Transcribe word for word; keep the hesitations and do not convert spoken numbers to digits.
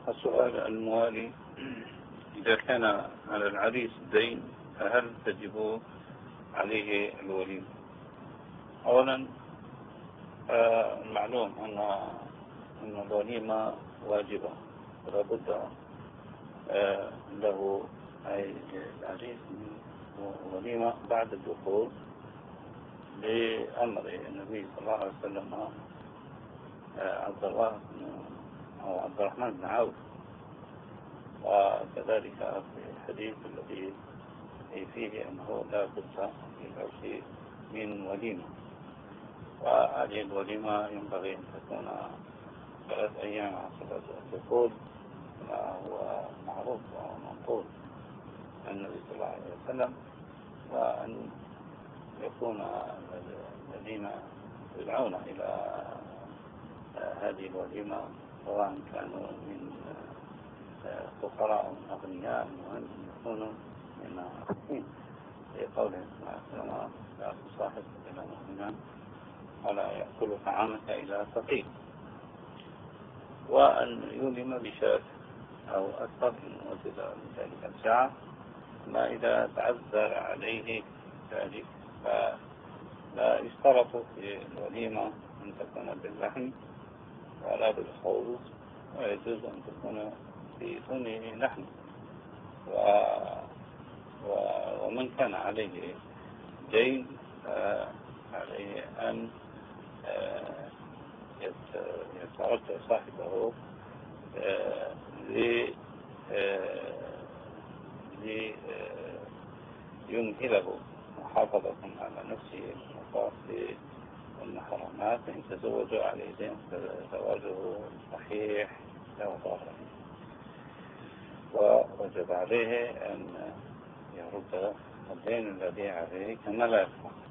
السؤال الموالي: إذا كان على العريس دين فهل تجب عليه الوليمة؟ أولا المعلوم أن أن الوليمة واجبة، ولا بد له أي العريس من وليمة بعد الدخول لأمر النبي صلى الله عليه وسلم عبد الله أو عبد الرحمن بن عوف، وكذلك في الحديث الذي فيه أنه لا بد في العرس من وليمة. وهذه الوليمة ينبغي أن تكون ثلاث أيام عقب الدخول، ما هو معروف ومنقول عن النبي صلى الله عليه وسلم، وأن يكون الذين يدعون إلى هذه الوليمة سواء كانوا من فقراء أو أغنياء، وأن يكونوا من المسلمين، لقوله صلى الله عليه وسلم: لا تصاحب إلى مؤمنا ولا يأكل طعامك إلى فقير. وأن يولم بشاة أو أكثر من وجد ذلك الساعة، ما إذا تعذر عليه ذلك فلا يشترط في الوليمة أن تكون باللحم ولا بالخبز، ويجوز أن تكون بدون لحم. و... و... ومن كان عليه دين عليه أن يترجى صاحبه ليمهله محافظة على نفسه المقاصد والمحرمات. إن تزوجوا عليه دين فزواجه صحيح لا ضرر، ووجب عليه أن يرد الدين الذي عليه كما لا يفعل.